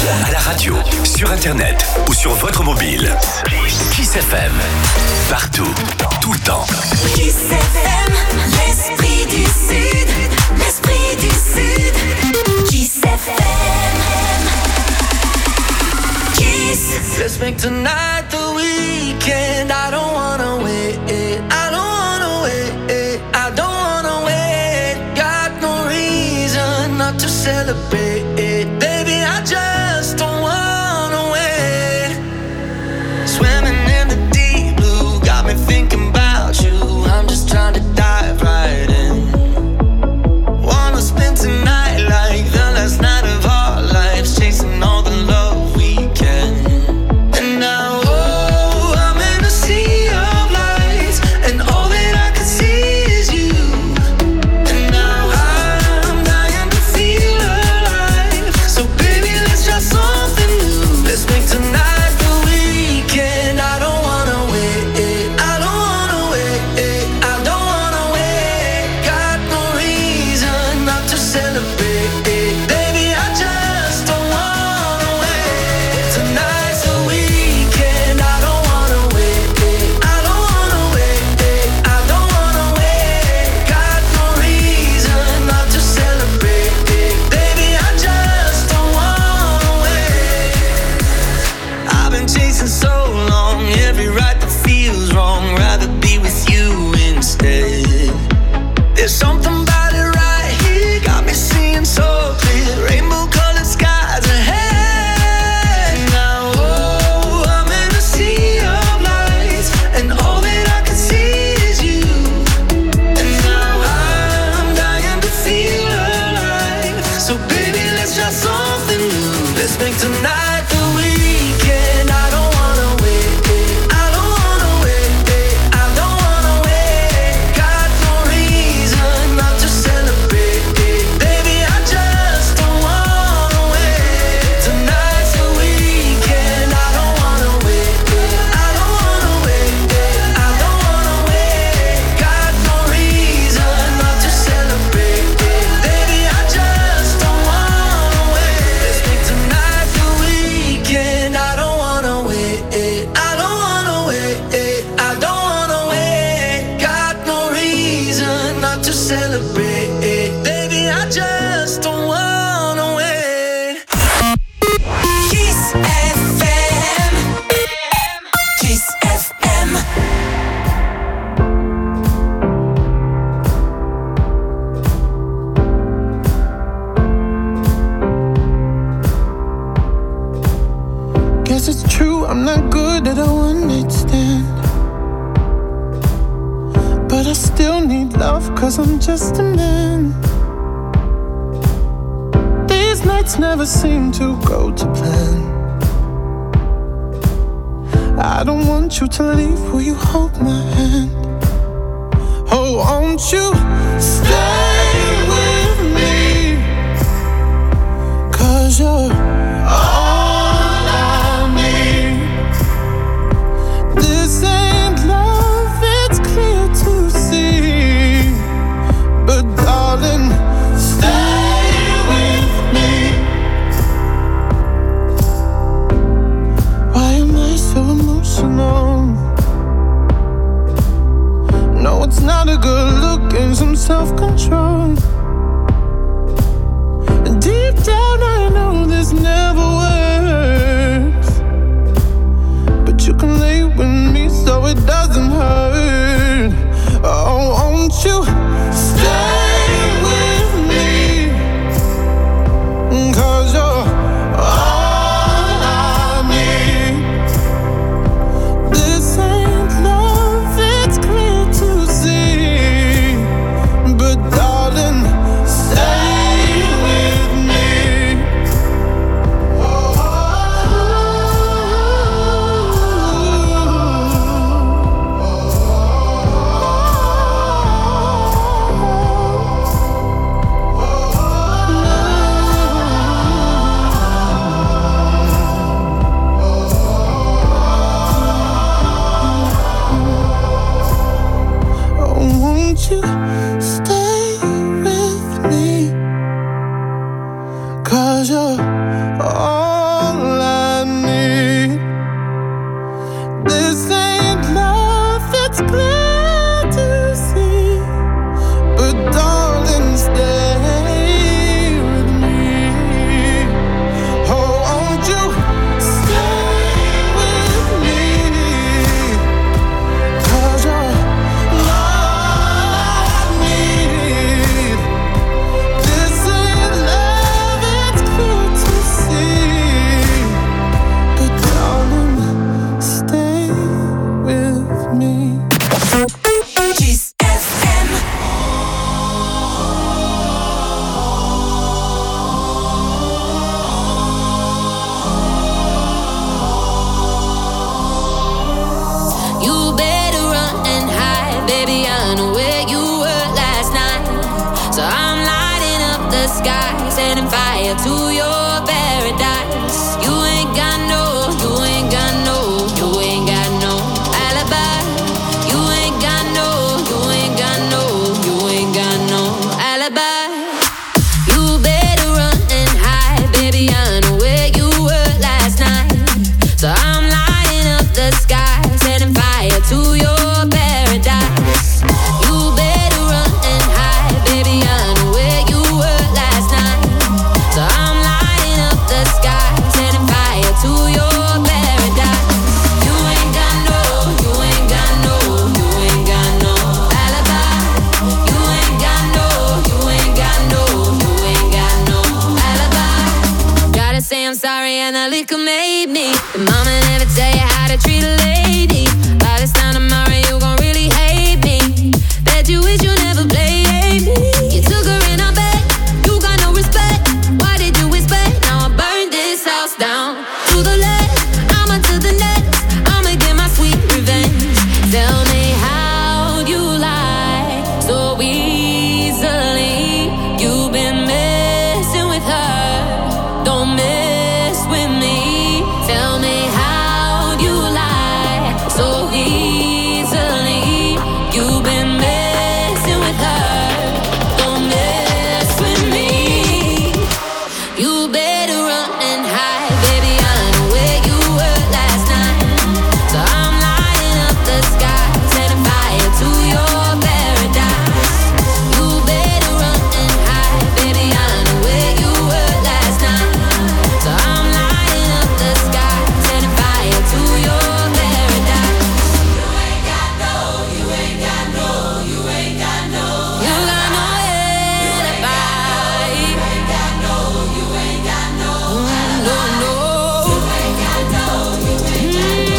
À la radio, sur internet ou sur votre mobile. Kiss FM. Partout, tout le temps. Kiss FM, l'esprit du Sud. L'esprit du Sud. Kiss FM. Kiss. Let's make tonight the weekend. I don't wanna wait. I don't wanna wait. I don't wanna wait. Got no reason not to celebrate. Baby, I just don't wanna wait. Swimming in the deep blue, got me thinking about you. I'm just trying to dive right in. Wanna spend tonight like the last night of our lives, chasing all the love we can. And now, oh, I'm in a sea of lights, and all that I can see is you. And now I'm dying to feel alive. So baby, let's try something new. Let's make tonight the weekend. I don't wanna wait. I don't wanna wait. I don't wanna wait. Got no reason not to celebrate. Baby, I just don't wanna wait. Tonight's the weekend. I don't wanna wait. I don't wanna wait. I don't wanna wait. Got no reason not to celebrate. Baby, I just don't wanna wait. I've been chasing so long, every right that feels wrong. Rather be with you instead. There's something about it right here, got me seeing so clear. Rainbow colored skies ahead. Now, oh, I'm in a sea of lights, and all that I can see is you. And now I'm dying to feel alive. So baby, let's try something new. Let's make tonight the weekend. I don't wanna wait. I don't wanna wait. I don't wanna wait. Got no reason not to celebrate. Baby, I just don't wanna wait. Tonight's the weekend. I don't wanna wait. I don't wanna wait. I don't wanna wait. Got no reason not to celebrate. Baby, I just don't wanna wait. Let's make tonight the weekend. I don't wanna wait. I don't wanna wait. I don't wanna wait. Got no reason not to celebrate. Baby, I just don't wanna wait. Kiss FM. Kiss FM. Guess it's true, I'm not good at a one-night stand. But I still need love, cause I'm just a man. These nights never seem to go to plan. I don't want you to leave, will you hold my hand? Oh, won't you stay with me? Cause you're all I need. This ain't love, it's clear to see. But darling, stay with me. Why am I so emotional? No, it's not a good look and some self-control. Deep down I know this never works, but you can lay with me so it doesn't hurt. Oh, won't you stay with me? Cause you're all I need. This ain't love, it's clear to see. But darling, stay with me. Cause you're all sky, setting fire to your paradise. You ain't got no, you ain't got no, you ain't got no alibi. You ain't got no, you ain't got no, you ain't got no alibi. You better run and hide, baby, I know where you were last night. So I'm lighting up the sky, setting fire to your paradise. You better run and hide, baby, I know where you were last night. So I'm lighting up the sky, setting fire to your paradise. You ain't got no, you ain't got no, you ain't got no alibi. You ain't got no, you ain't got no, you ain't got no alibi. Gotta say I'm sorry and the liquor made me. The mama never tell you how to treat a lady. By this time tomorrow you gon' really hate me. Bet you wish you never played me. You took her in her bed, you got no respect. Why did you expect? Now I burn this house down. To the left, I'ma to the next. I'ma get my sweet revenge. Tell me how you lie so easily. You've been messing with her, don't mess with me. Tell me how you lie so easily. You've been messing with her, don't mess with me. You better run and hide, baby, I know where you were last night. So I'm lighting up the sky, setting fire to your paradise. You better run and hide, baby, I know where you were last night. So I'm lighting up the sky, setting fire to your paradise. You ain't got no, you ain't got no, you ain't got no. You got no alibi. You ain't got no, you ain't got no. No, no. You ain't got no, you ain't got no.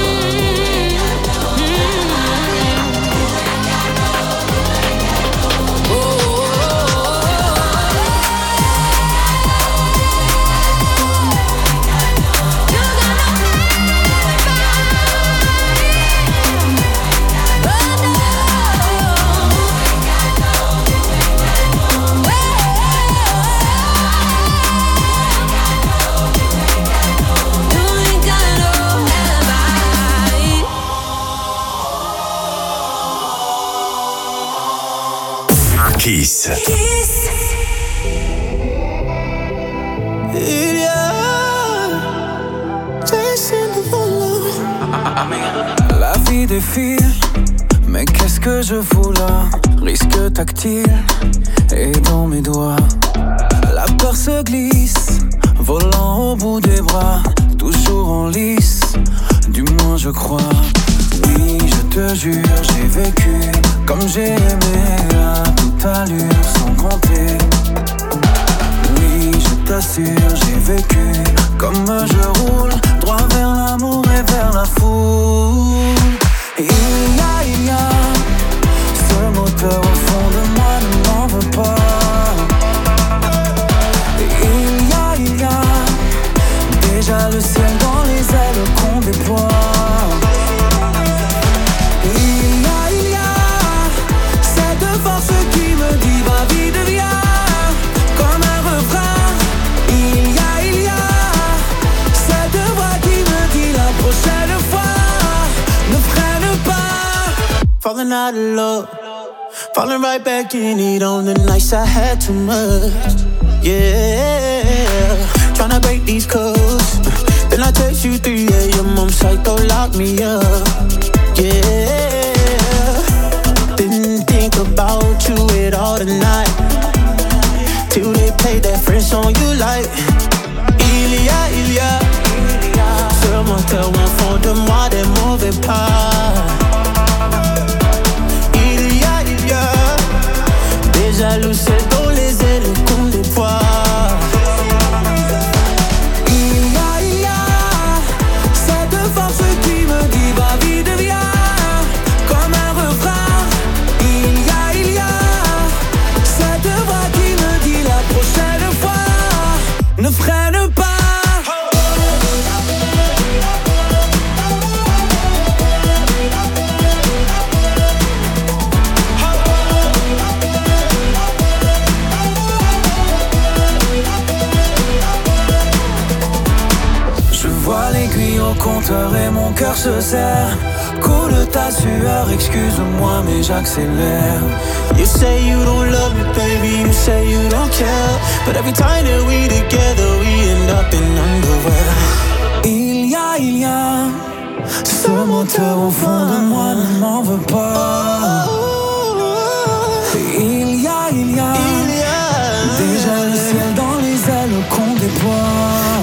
Kiss. La vie défile, mais qu'est-ce que je fous là? Risque tactile, et dans mes doigts la peur se glisse, volant au bout des bras, toujours en lice, du moins je crois. Oui, je te jure, j'ai vécu comme j'ai aimé, à toute allure, sans compter. Oui, je t'assure, j'ai vécu comme je roule, droit vers l'amour et vers la foule. Il y a ce moteur au fond de moi, ne m'en veux pas. Il y a déjà le ciel dans les ailes qu'on déploie. Il y a cette force qui me dit va-vie deviens comme un refrain. Il y a cette voix qui me dit la prochaine fois ne freine pas. Falling out of love, falling right back in it on the nights I had too much. Yeah, tryna break these codes. Then I text you 3 a.m. I'm psycho, lock me up. Yeah, didn't think about you at all tonight, till they played that French song you like. Il y a ce moteur au fond de moi, des mauvais pas. Il y a des jaloux, c'est dans les ailes qu'on déploie. Il y a cette force qui me dit va-vie deviens comme un refrain. Il y a cette voix qui me dit la prochaine fois ne freine pas. moteur et mon cœur se serre. Coule ta sueur, excuse-moi mais j'accélère. You say you don't love me, baby, you say you don't care. But every time that we together, we end up in underwear. Il y a ce moteur au fond de moi, ne m'en veux pas. Il y a déjà le ciel dans les ailes qu'on déploie.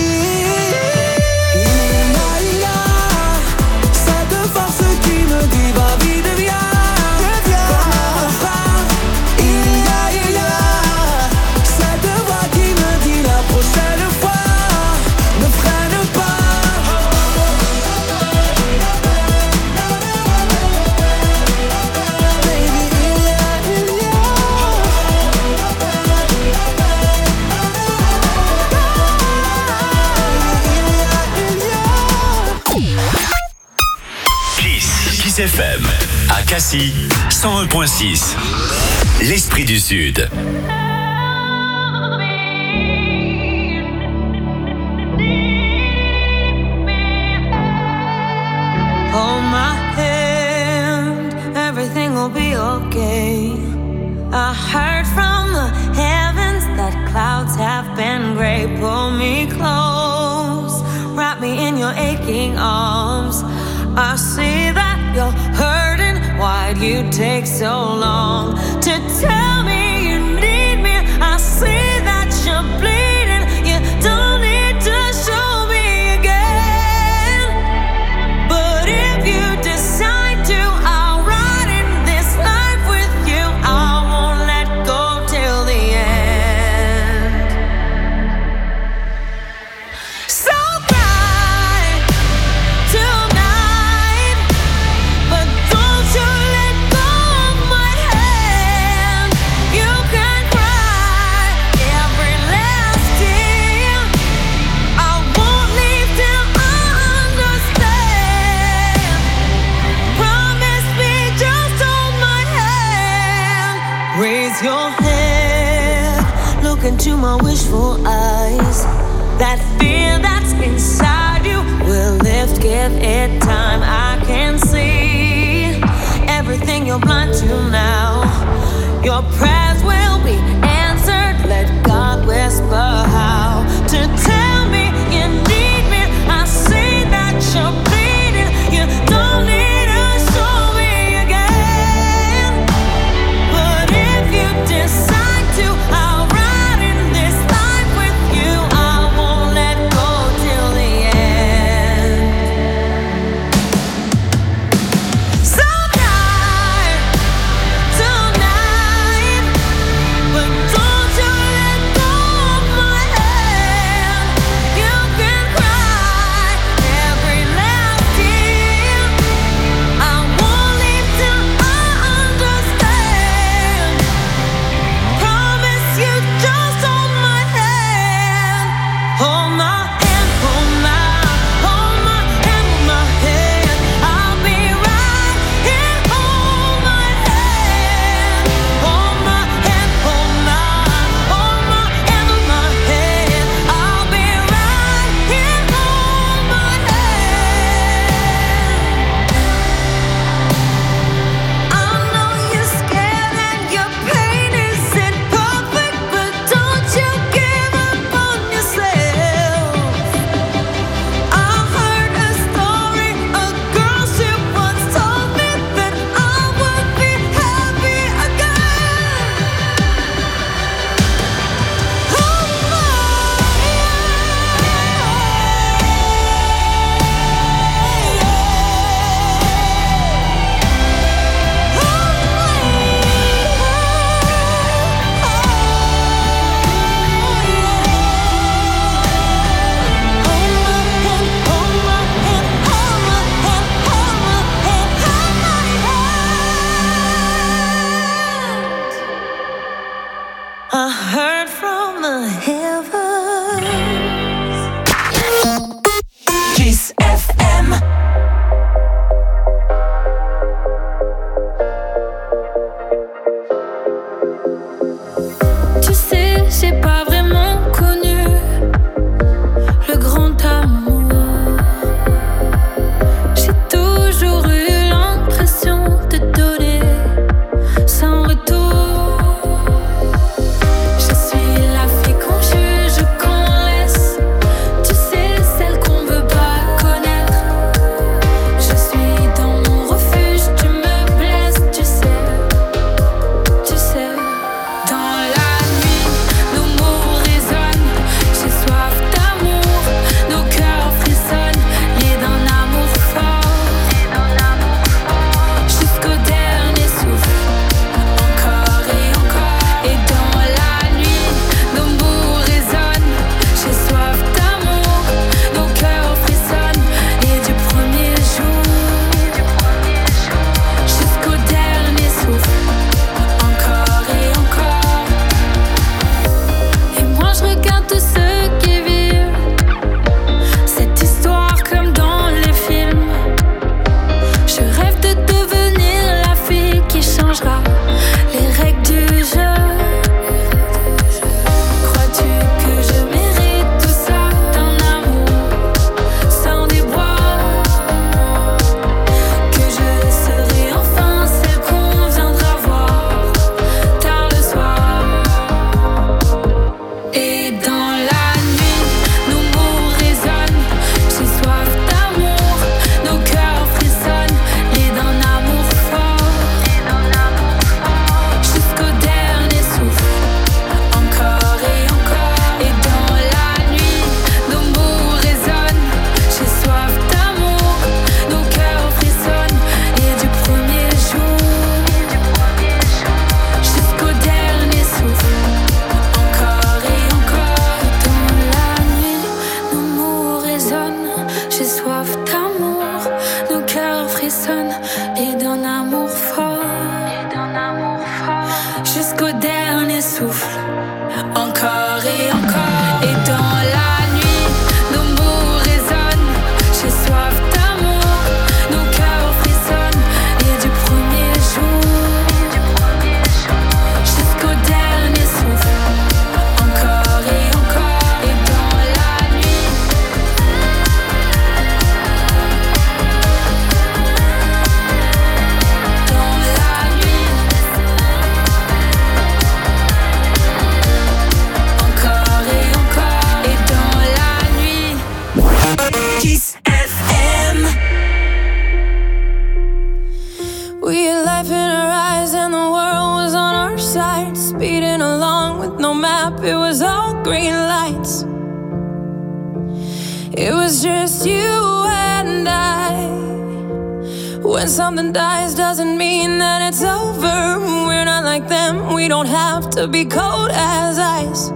Il y a cette force qui me dit va vite, viens. Comme un refrain. Il y a cette voix qui me dit la prochaine fois ne freine pas. Kiss FM, à Cassis, 101.6. L'esprit du Sud. Hold my hand, everything will be okay. I heard from the heavens that clouds have been gray. Pull me close, wrap me in your aching arms. I see that you're hurting. Why'd you take so long to tell me you need me? I see that you're bleeding. You don't need to show me again. But if you decide to, I'll ride in this life with you. I won't let go till the end. So cry tonight, but don't you let go of my hand. You can cry every last tear. I won't leave till I understand. Promise me, just hold my hand. Raise your head, look into my wishful eyes. That fear that's inside you will lift, give it time. I can see everything you're blind to now. Your prayers will be answered. Let God whisper how to tell me you need me. I see that you're bleeding. You don't need to show me again. But if you decide to, I'll ride in this life with you. I won't let go till the end. So tired tonight, but nights. It was just you and I. When something dies doesn't mean that it's over. We're not like them, we don't have to be cold as ice.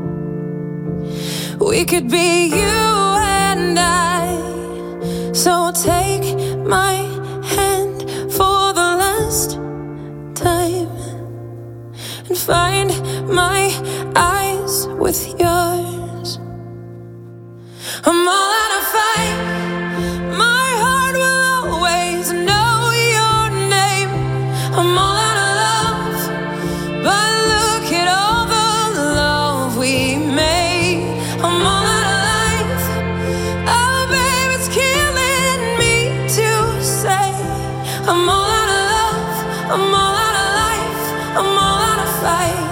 We could be you and I. So take my hand for the last time and find my eyes with yours. I'm all out of fight. My heart will always know your name. I'm all out of love, but look at all the love we made. I'm all out of life. Oh, babe, it's killing me to say. I'm all out of love. I'm all out of life. I'm all out of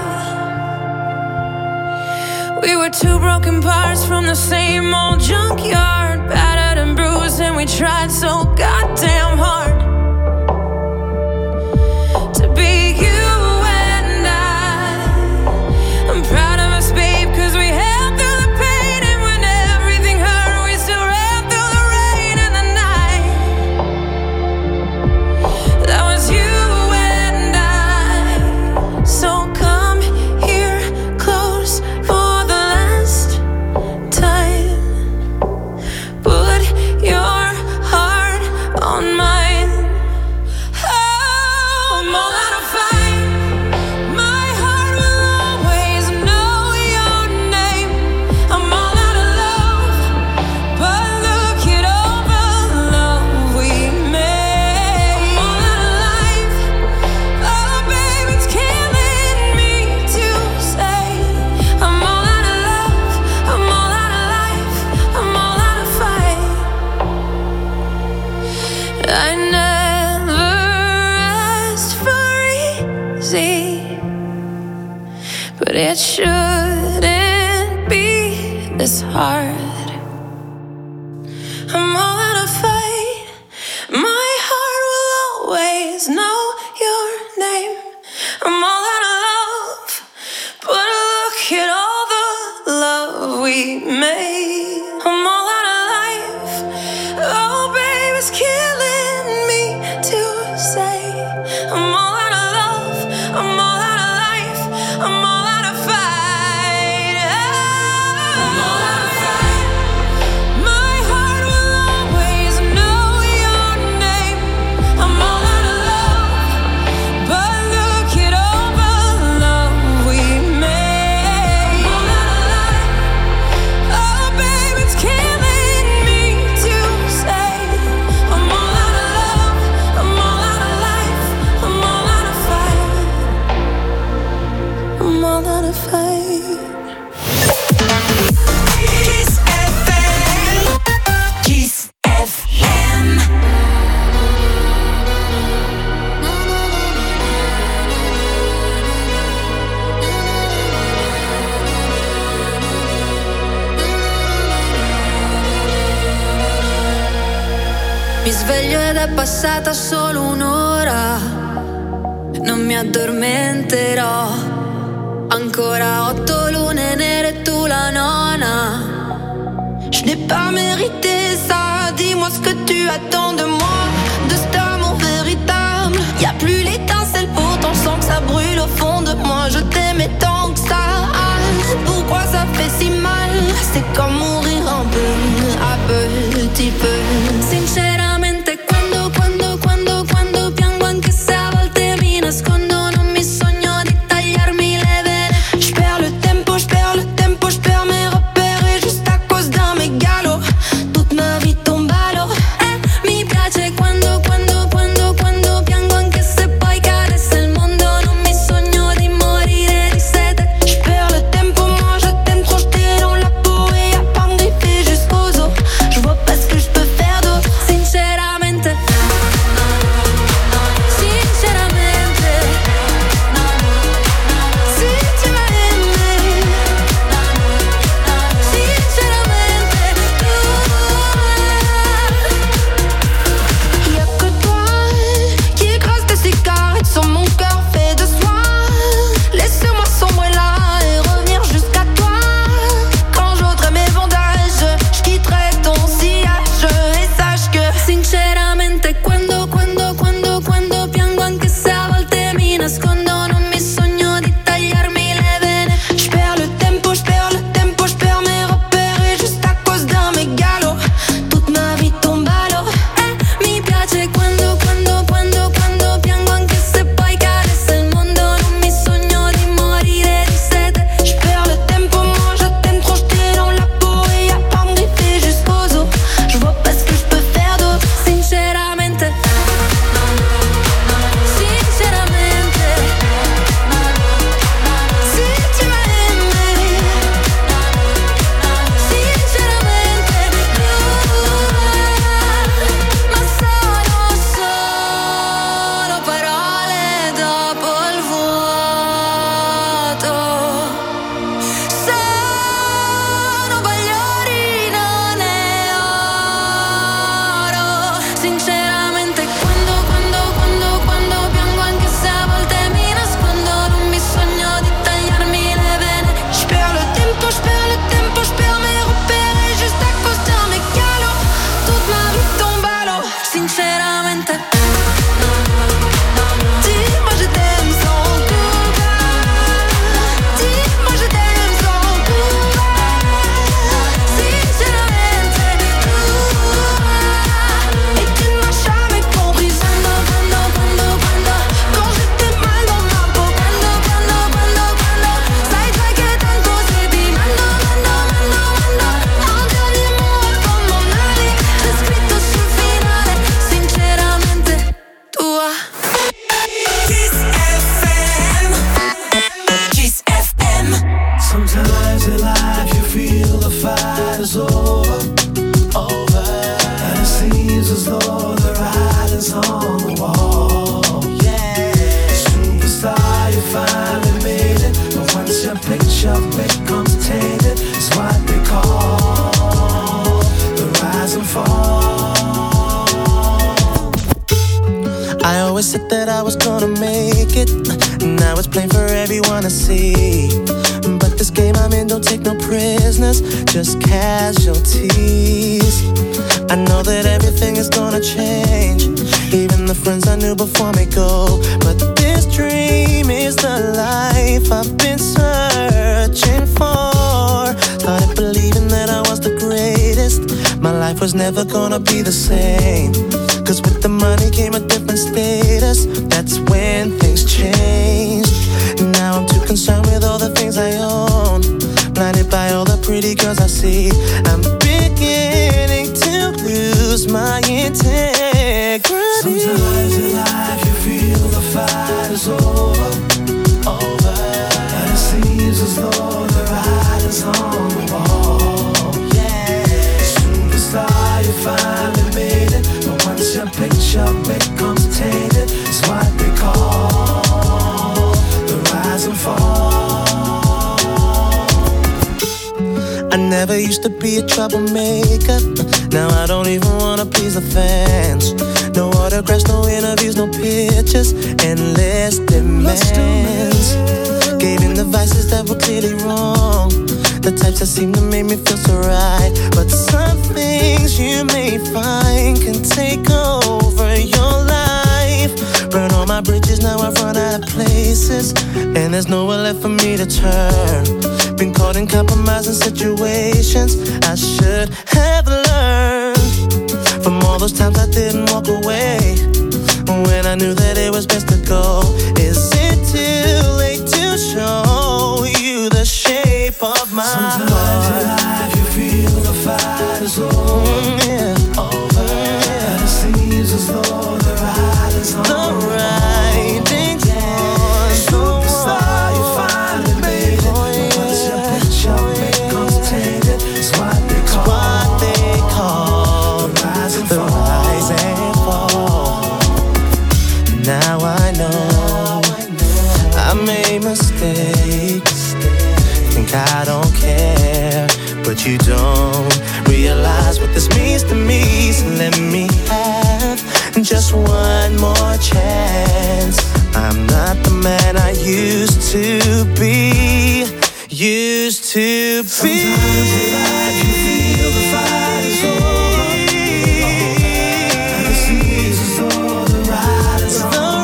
fight. We were two broken parts from the same old junkyard, battered and bruised, and we tried so goddamn hard to be you and I. I'm proud of us, babe, 'cause we held through the pain, and when everything hurt, we still ran through the rain and the night. That was you and I. So come here close for the last time. Put your heart on mine. Oh, I'm all out of fight. My heart will always know your name. I'm all out of love, but look at all the love we made. I'm all out of life. Oh, babe, it's killing me to say. I'm all out of love. I'm all out of life. I'm all out of fight. I never asked for easy, but it shouldn't be this hard. I'm all out of fight. My heart will always know your name. I'm all out of love, but look at all the love we made. I'm all out of life. Oh, babe, it's killing me to say. I'm all out of love. I'm all out of life. I'm all out of fight. I'm all out of fight. My heart will always know your name. I'm all out of love, but look at all the love we made. I'm all out of life. Oh, babe, it's killing me to say. I'm all out of love. I'm all out of life. I'm all out of fight. I'm all out of fight. Kiss FM. Kiss FM. Mi sveglio ed è passata solo un'ora. Non mi addormenterò. Ancora 8 lune nere e tu la nona. Je n'ai pas mérité ça. Dis-moi ce que tu attends de moi, de cet amour véritable. Y a plus l'étincelle, pourtant je sens que ça brûle au fond de moi. Je t'aimais tant que ça. Pourquoi ça fait si mal? C'est comme mourir un peu, à petit peu. Sinceramente quando piango, anche se a volte mi nascondo, non mi sogno di tagliarmi le vene. Je perds le tempo, je perds le tempo, je perds mes repères et juste à cause d'un mégalo, toute ma vie tombe à l'eau. Mi piace quando piango, anche se poi cadesse il mondo, non mi sogno di morire di sete. Je perds le tempo, moi je t'aime trop, je t'ai dans la peau et y'a pas fight is over, over. And it seems as though the writing's on the wall. Yeah, superstar, you finally made it. But once your picture becomes tainted, it's what they call the rise and fall. I always said that I was gonna make it. Now it's plain for everyone to see. But this game I'm in don't take no prisoners, just casualties. I know that everything is gonna change. Even the friends I knew before me go. But this dream is the life I've been searching for. Started believing that I was the greatest. My life was never gonna be the same. Cause with the money came a different status. That's when things changed. Now I'm too concerned with all the things I own, blinded by all the pretty girls I see. I'm beginning to lose my integrity. Sometimes in life you feel the fight is over, over. And it seems as though the writing's on the wall. Yeah, superstar, you finally made it. But once your picture becomes tainted, it's what they call the rise and fall. I never used to be a troublemaker. Now I don't even wanna please the fans. No autographs, no interviews, no pictures, endless demands. Gave in the vices that were clearly wrong, the types that seem to make me feel so right. But some things you may find can take over your life. Burn all my bridges, now I've run out of places, and there's nowhere left for me to turn. Been caught in compromising situations I should have learned from all those times I didn't walk away when I knew that it was best to go. Is it too late to show you the shape of my heart? Sometimes in life you feel the fight is over, yeah, over. And it seems as though the writing's on the writing's on the superstar, you finally made it. But once your picture becomes tainted, it's what they call the rise and fall. Now I know I made mistakes. Think I don't care, but you don't realize what this means to me. So let me have just one more chance. I'm not the man I used to be. Used to be. Sometimes in life you feel the fight is over, and it seems as though the writing's on the wall.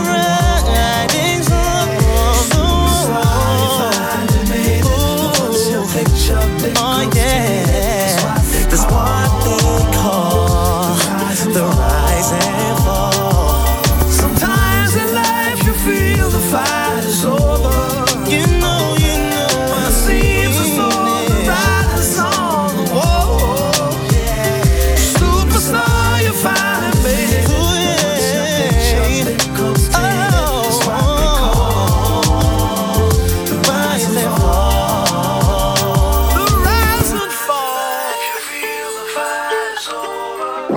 Superstar, you finally made it. But once your picture becomes tainted, that's what they call the rise and fall. Sometimes in life you feel the fight is over. You know, and it seems as though the writing's on the wall. Superstar, you finally made it. But once your picture becomes tainted, it's what they call the rise and fall. The rise and fall. You feel the fight is over.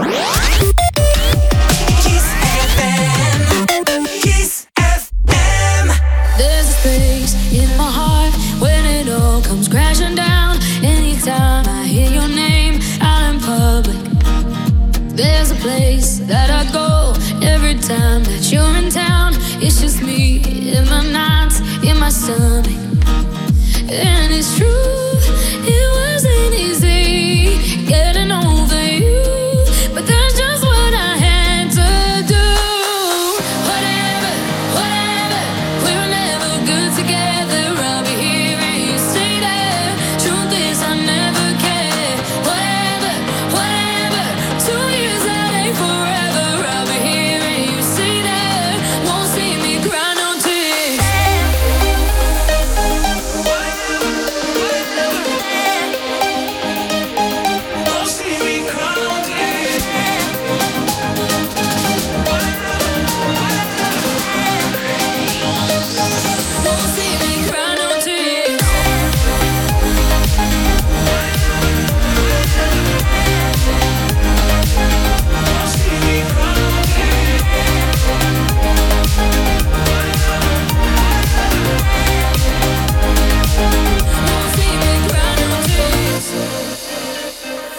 Kiss FM. Kiss FM. There's a space in my heart when it all comes crashing down. Anytime I hear your name out in public, there's a place that I go every time that you're in town. It's just me in my nights, in my stomach. And it's true, it wasn't easy getting over you, but that's just what I had to do. Whatever, whatever, we were never good together. I'll be here and you stay there. Truth is I never cared. Whatever, whatever, 2 years that ain't forever. I'll be here and you stay there. Won't see me cry no tears.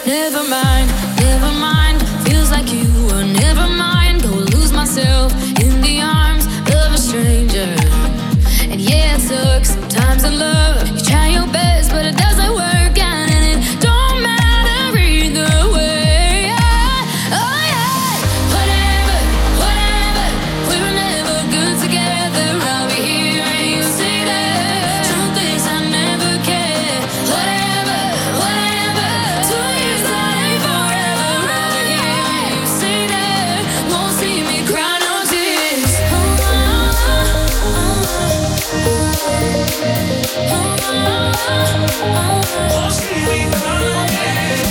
Never mind, feels like you were never mind. Go lose myself in the arms of a stranger. And yeah, it sucks sometimes in love. You try your best, but it doesn't work out, and it don't matter either way. Oh yeah, whatever, we were never good together. I'll be here and you say that. Truth is I never cared. Whatever, 2 years that ain't forever. I'll be here and you say that. Won't see me cry no tears. Won't see me cry no tears.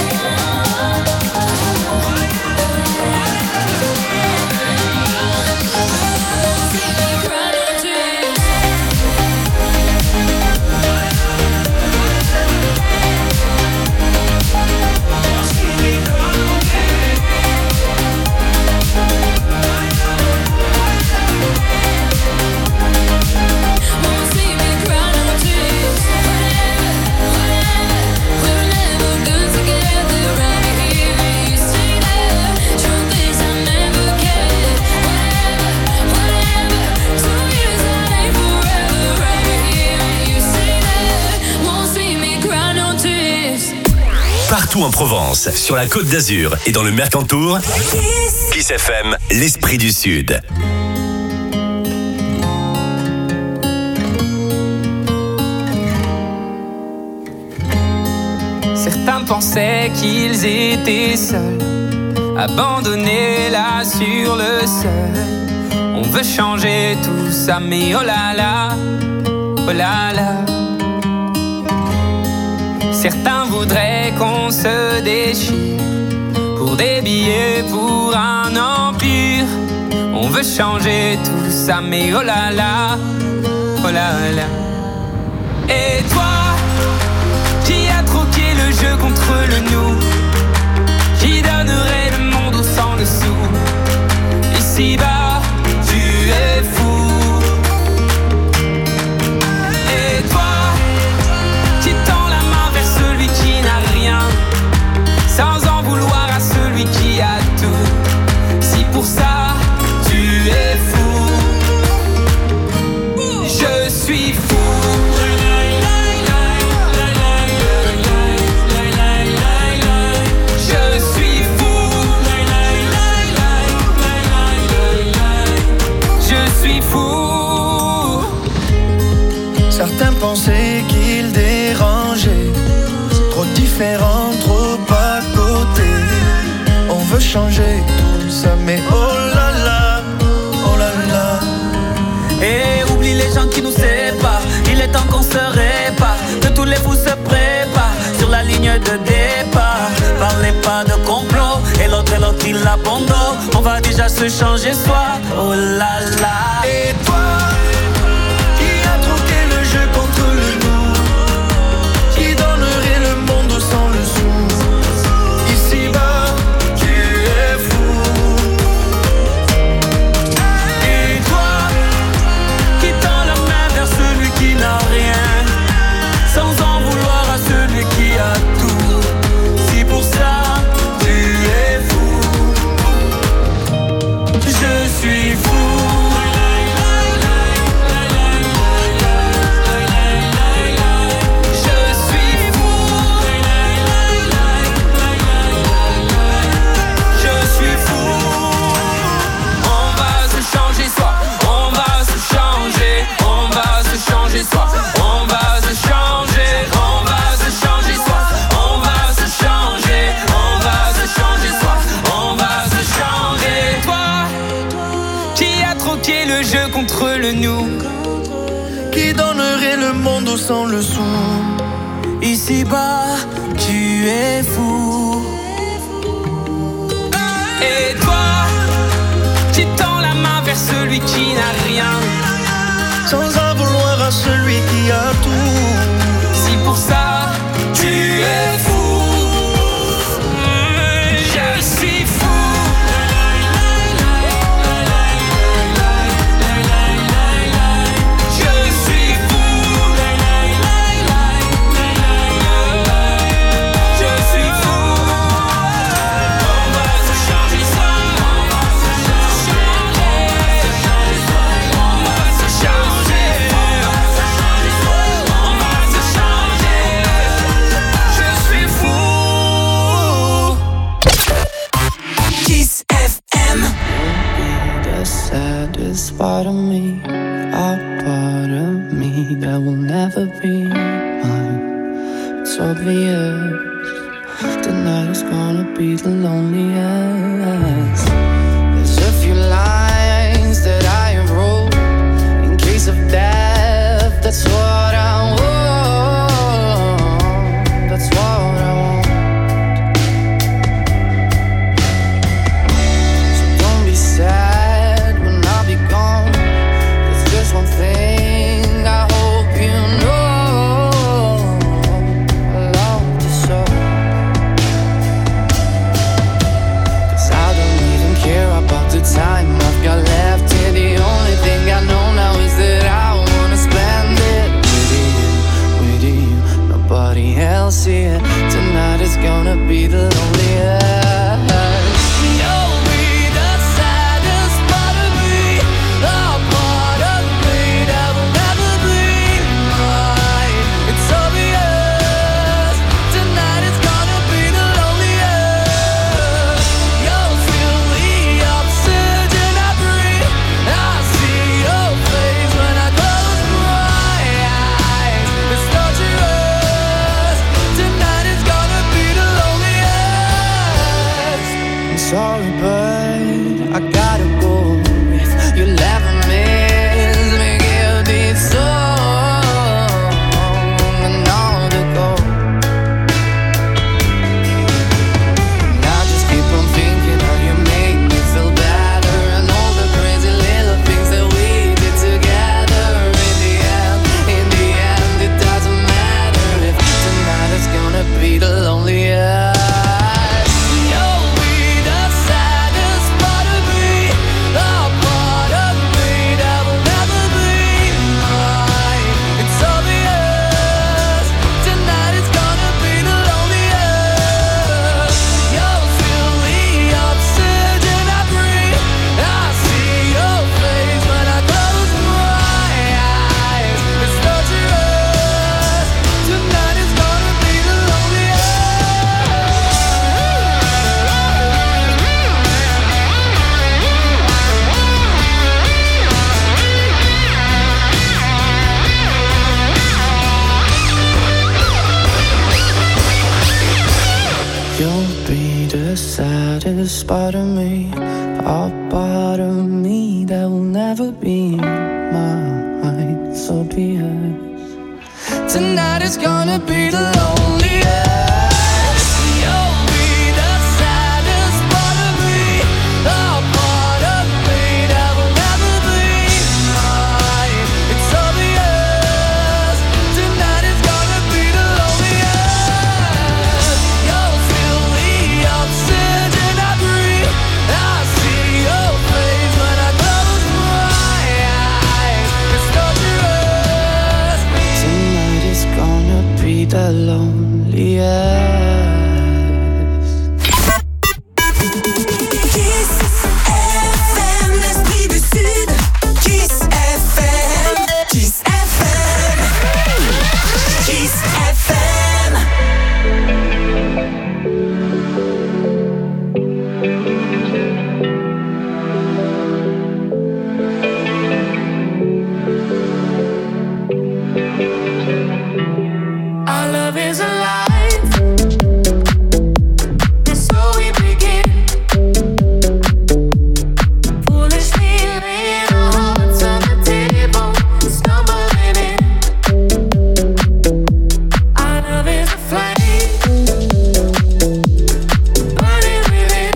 Partout en Provence, sur la Côte d'Azur et dans le Mercantour, Kiss FM, l'esprit du Sud. Certains pensaient qu'ils étaient seuls, abandonnés là sur le sol. On veut changer tout ça, mais oh là là, oh là là. Certains voudraient qu'on se déchire pour des billets, pour un empire. On veut changer tout ça, mais oh là là, oh là là. Et toi, qui a troqué le jeu contre le nous, qui donnerait le monde au sang dessous. Ici-bas, tu es fou. Et toi, qui tend la main vers celui qui n'a rien, sans en vouloir à celui qui a tout. Si pour ça, tu es fou, je suis fou. Certains pensaient qu'ils dérangeaient, trop différents, trop à côté. On veut changer tout ça, mais oh là là, oh là là. Et oublie les gens qui nous séparent, il est temps qu'on se répare, que tous les fous se préparent sur la ligne de départ. Parlez pas de complot, et l'autre il abandonne. On va déjà se changer soi, oh là là. Et toi, contre le nous, qui donnerait le monde sans le sou. Ici-bas, tu es fou. Et toi, qui tend la main vers celui qui n'a rien, sans en vouloir à celui qui a tout. Si pour ça, tu es fou, je suis fou. Contre le nous, qui donnerait le monde au sang le sou. Ici-bas, tu es fou. Et toi, qui tends la main vers celui qui n'a rien, sans en vouloir à celui qui a tout. Si pour ça, tu es fou, je suis fou. Je suis fou. never be mine. It's obvious tonight is gonna be the loneliest. There's a few lines that I have wrote in case of death. That's what I want. That's what I want. So don't be sad when I'll be gone. There's just one thing I hope you know. I love you so. 'Cause I don't even care about the time I've got left here. The only thing I know now is that I wanna spend it with you, nobody else here. Tonight is gonna be the loneliest. You'll be the saddest part of me, a part of me that will never be mine. It's obvious, tonight is gonna be the loneliest. You'll feel the oxygen I breathe. I see your face when I close my eyes. It's torturous, tonight is gonna be the loneliest. I'm sorry, but I gotta go. If you'll ever miss me, give this song another go. And I just keep on thinking how you make me feel better, and all the crazy little things that we did together. In the end, it doesn't matter if tonight is gonna be the loneliest. You'll be the saddest part of me, a part of me that will never be mine. It's obvious, tonight is gonna be the loneliest. You'll feel the oxygen I breathe. I see your face when I close my eyes. It's torturous, tonight is gonna be the You'll be the saddest part of me, a part of me that will never be mine. It's obvious, tonight is gonna be the loneliest. You'll be the saddest part of me, a part of me that will never be mine. It's obvious, tonight is gonna be the loneliest. You'll feel the oxygen I breathe. I see your face when I close my eyes. It's torturous, tonight is gonna be the loneliest. Kiss FM, l'esprit du Sud. Kiss FM, Kiss FM, Kiss FM. Our love is alive, and so we begin. Foolishly laying our hearts on the table, stumbling in. Our love is a flame, burning within.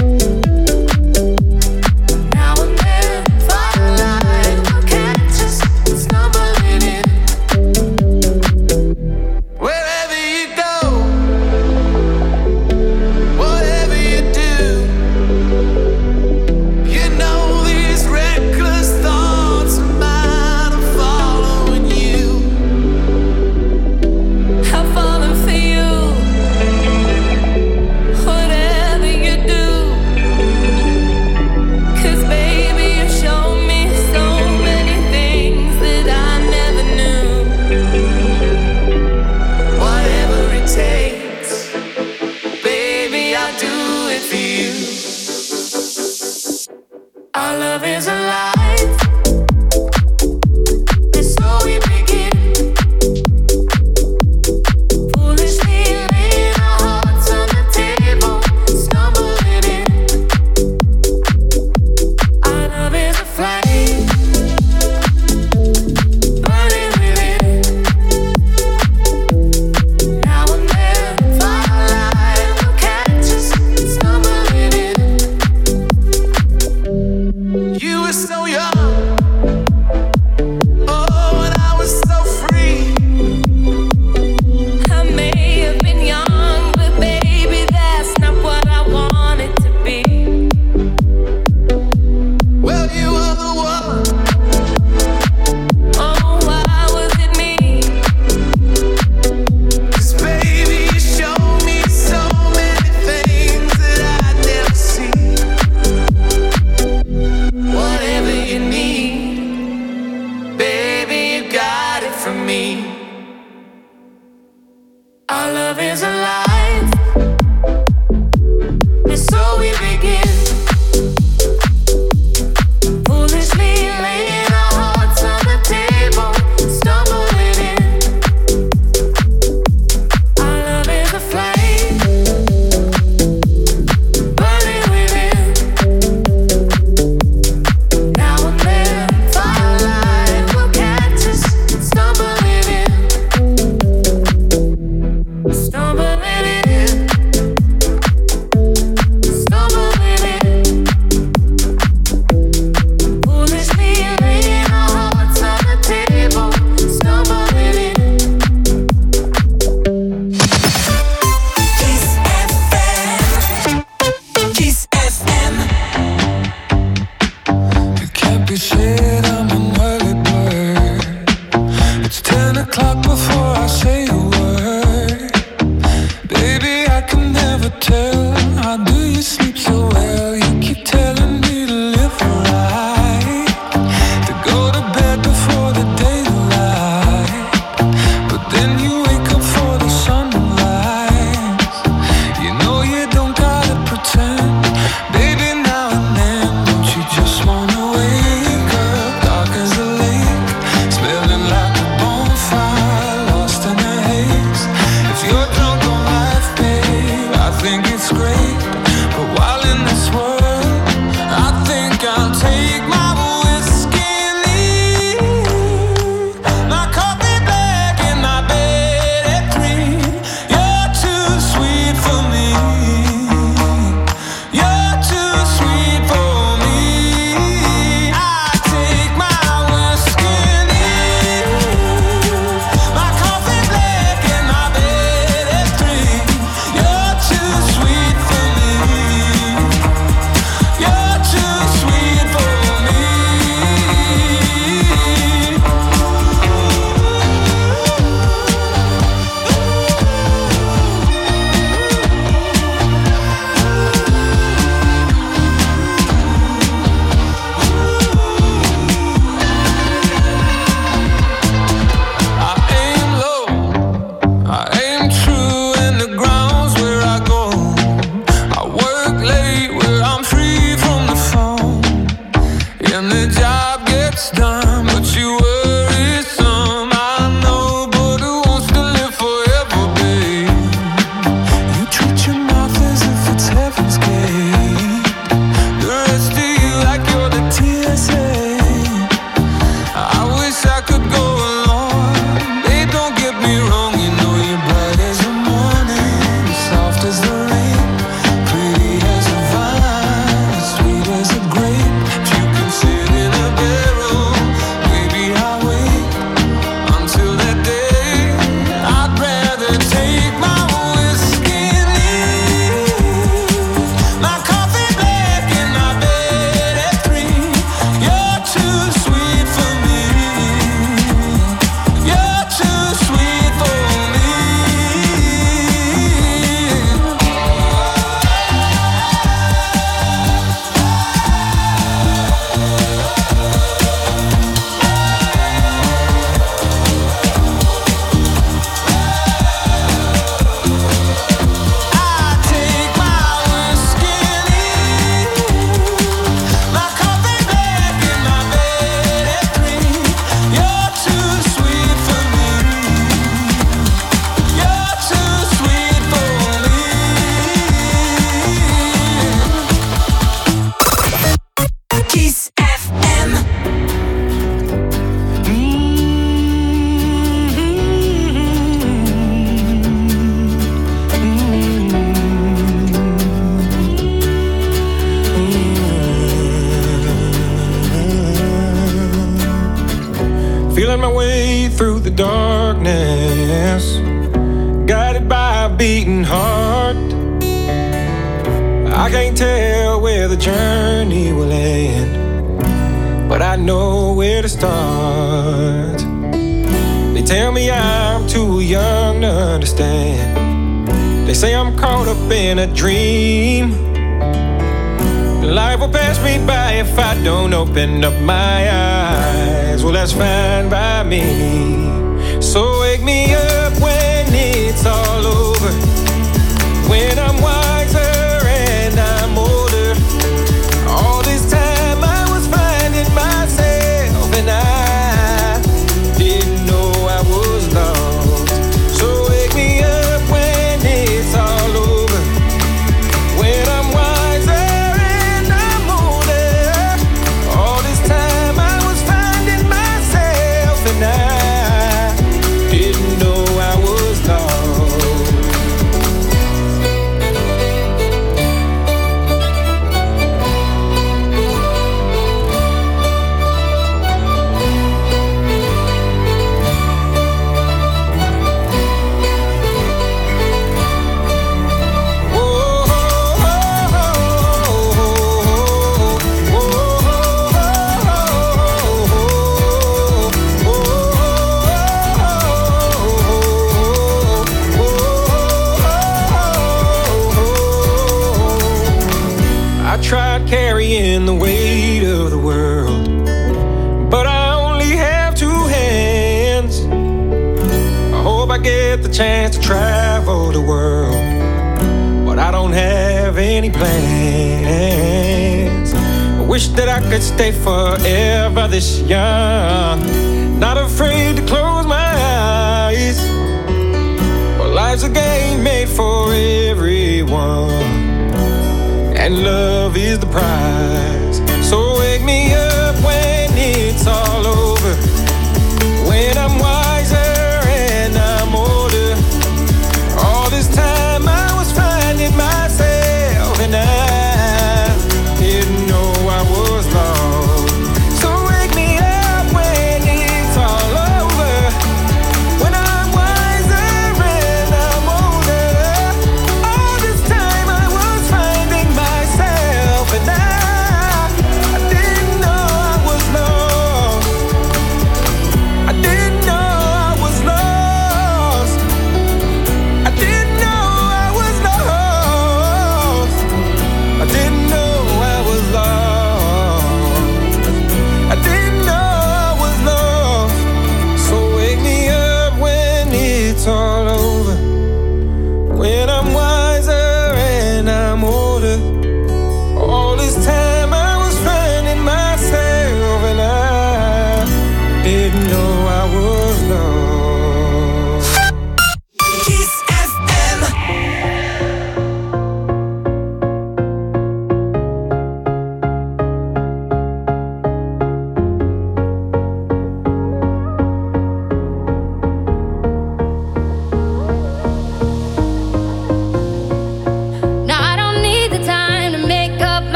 Now and then, firelight will catch us stumbling in. Wherever you go, whatever you do, you know these reckless thoughts of mine are following you. I've fallen for you, whatever you do. 'Cause baby, you showed me so many things that I never knew. Whatever it takes, baby, I'll do it for you. Our love is alive, and so we begin. Baby, I can never tell. How do you sleep so well? You keep telling me to live right, to go to bed before the daylight, but then you wake up for the sunrise. You know you don't gotta pretend. Baby, now and then, don't you just wanna wake up dark as a lake, smelling like a bonfire, lost in the haze. If you're drunk on life, babe, I think it's great. But while in this world, I think I'll take my whiskey and leave. My coffee black in my bed at 3. You're too sweet for me. You're too sweet for me. I take my whiskey and leave. My coffee black in my bed at 3. You're too sweet for me. You're too sweet for me. I aim low, I aim true, and the ground's where I go. I work late where I'm free from the phone, and the job gets done, but you worry some. I know, but who wants to live forever, babe? You treat your mouth as if it's heaven's gate. The rest of you like you're the TSA. I wish I could go along. Babe, don't get me wrong, you know you're bright as the morning, soft as the rain, pretty as a vine, sweet as a grape. If you can sit in a barrel, maybe I'll wait until that day. I'd rather take my whiskey and leave. My coffee black in my bed at 3. You're too sweet for me. You're too sweet for me. I take my whiskey and leave. My coffee black in my bed at 3. You're too sweet for me. You're too sweet for me. Kiss FM. Feeling my way through the darkness, guided by a beating heart. I can't tell where the journey will end, but I know where to start. They tell me I'm too young to understand. They say I'm caught up in a dream. Life will pass me by if I don't open up my eyes. Well, that's fine by me. So wake me up when it's all over, when I'm wiser and I'm older. All this time I was finding myself, and I didn't know I was lost. So wake me up when it's all over, when I'm wiser and I'm older. All this time I was finding myself, and I didn't know I was carrying the weight of the world. But I only have two hands. I hope I get the chance to travel the world, but I don't have any plans. I wish that I could stay forever this young, not afraid to close my eyes. Well, life's a game made for everyone, and love is the prize. So wake me up when it's all over, when I'm wiser and I'm older. All this time I was finding myself, and I didn't know I was lost. So wake me up when it's all over, when I'm wiser and I'm older. All this time I was finding myself, and I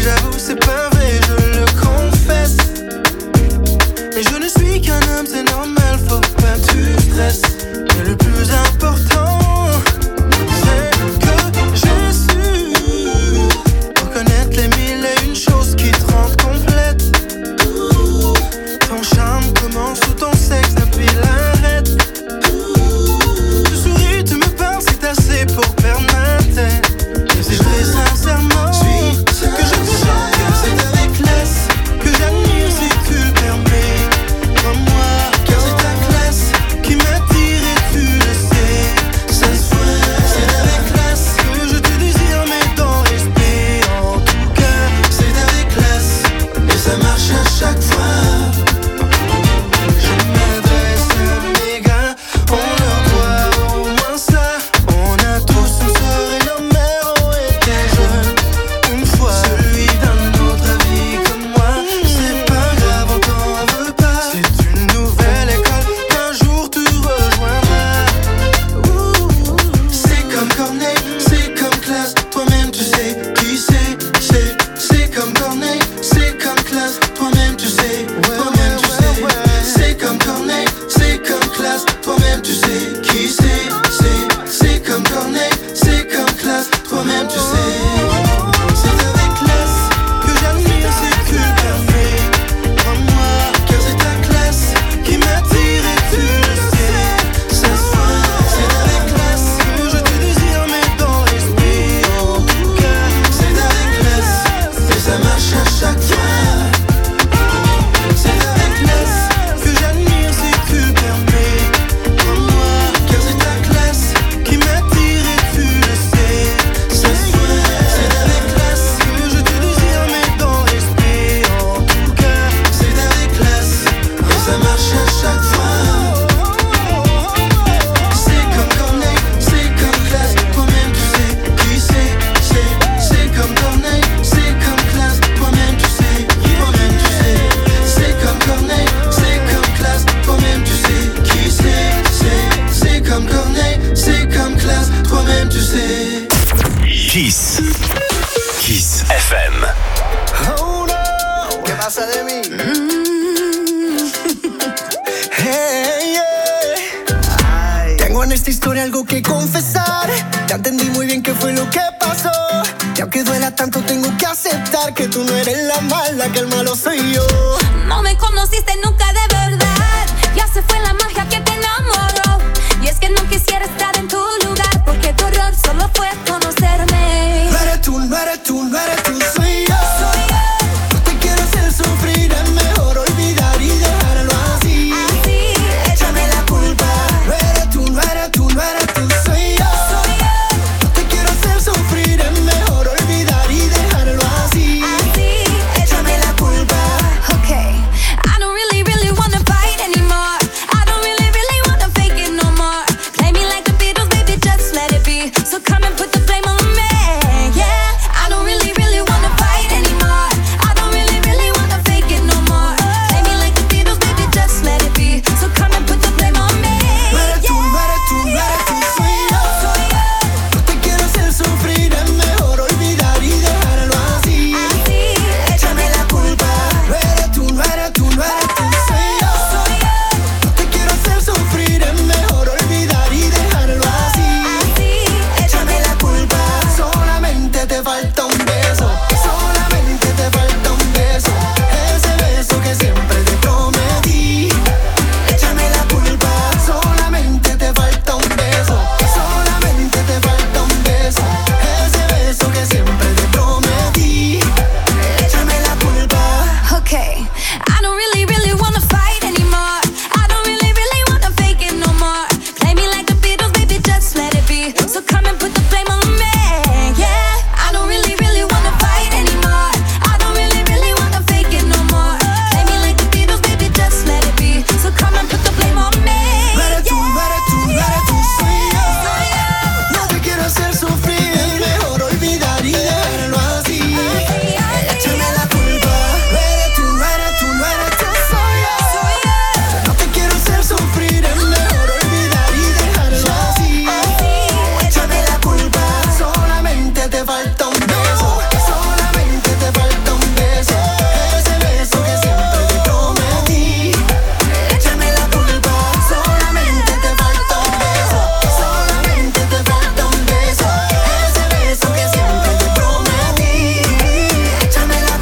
j'avoue c'est pas vrai, je le confesse. Mais je ne suis qu'un homme, c'est normal, faut pas que tu stresses. Mais le plus important, c'est que j'ai su reconnaître les mille et une choses qui te rendent complète. Ton charme commence sous ton sexe, puis l'arrête. Tu souris, tu me parles, c'est assez pour perdre ma tête. Et c'est vrai sincèrement que je te chante, c'est avec classe que j'admire si tu le permets. Crois-moi, car c'est ta classe qui m'attire et tu le sais. Ça se voit, c'est avec classe que je te désire, mais dans respect. En tout cas, c'est avec classe et ça marche à chaque fois. Je m'adresse à mes gars, on leur doit au moins ça. On a tous une sœur et nos mères ont été jeunes une fois. Celui d'un autre avis comme moi, c'est pas grave, on t'en veut pas. C'est une nouvelle école qu'un jour tu rejoindras. C'est comme Corneille, c'est comme classe, toi-même tu sais qui c'est. C'est comme Corneille, c'est comme classe, toi-même tu sais, toi-même tu sais. C'est comme Corneille, c'est comme classe, toi-même tu sais qui c'est. C'est comme Corneille, c'est comme classe, toi-même tu sais. C'est avec classe que j'admire si tu le permets. Crois-moi, car c'est ta classe qui m'attire et tu le sais. Ça se voit, c'est avec classe que je te désire, mais dans respect. En tout cas, c'est avec classe et ça marche à chaque fois. C'est avec classe que j'admire si tu le permets. Crois-moi, car c'est ta classe qui m'attire et tu le sais. Ça se voit, c'est avec classe que je te désire, mais dans respect. En tout cas, c'est avec classe et ça marche à chaque fois. C'est comme Corneille, c'est comme classe, toi-même tu sais qui c'est. C'est comme Corneille, c'est comme classe, toi-même tu sais, toi-même tu sais. C'est comme Corneille, c'est comme classe, toi-même tu sais qui c'est. C'est comme Corneille, c'est comme classe, toi-même tu sais. Kiss. Kiss FM. Oh no, ¿qué pasa de mí? Hey, yeah. Tengo en esta historia algo que confesar. Ya entendí muy bien qué fue lo que pasó. Y aunque duela tanto tengo que aceptar que tú no eres la mala, que el malo soy yo. No me conociste nunca